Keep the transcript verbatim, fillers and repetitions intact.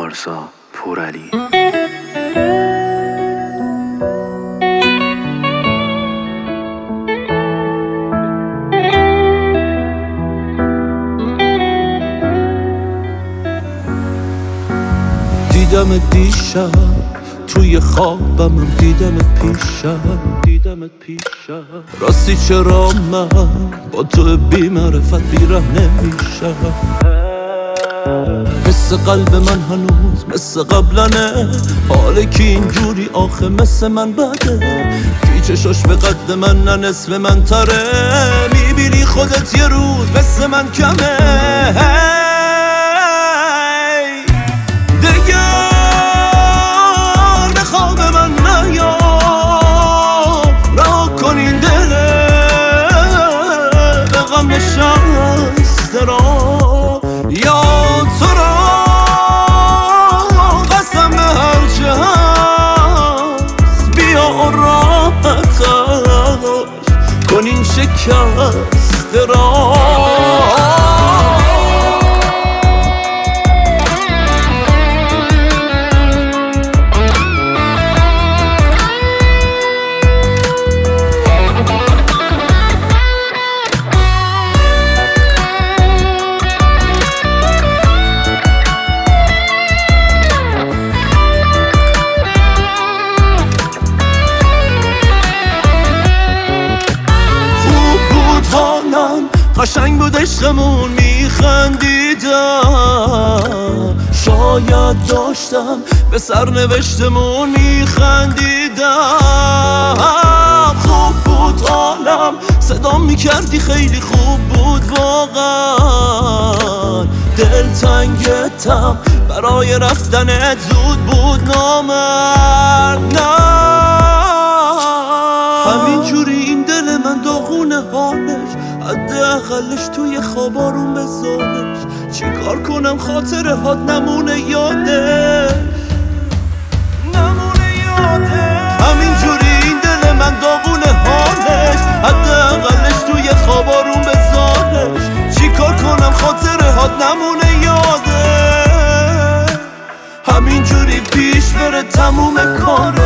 پارسا پورعلی. دیدم دیشب توی خوابم، دیدم پیشم دیدمت پیشم. راستی چرا من با تو بی معرفت بیره نمیشم؟ مثل قلب من هنوز مثل قبلنه، حاله که اینجوری آخه مثل من بده. پیچشاش به قد من نه نصف من تره، میبینی خودت یه روز مثل من کمه. نشسته را یا تو را قسم به هرچه هست، بیا راحتش کن این شکسته را. قشنگ بود عشقمون، میخندیدم. شاید داشتم به سرنوشتمون میخندیدم. خوب بود حالم، صدام میکردی خیلی خوب بود واقعا. دلتنگتم برای رفتنت زود بود نامرد. نه همینجوری این دل من داغونه حالش، حداقلش توی خوابارون بذارش. چی کار کنم خاطره هات نمونه یادش، نمونه یادش. همینجوری این دل من داغونه حالش، حداقلش توی خوابارون بذارش. چی کار کنم خاطره هات نمونه یادش. همینجوری پیش بره تموم کارش.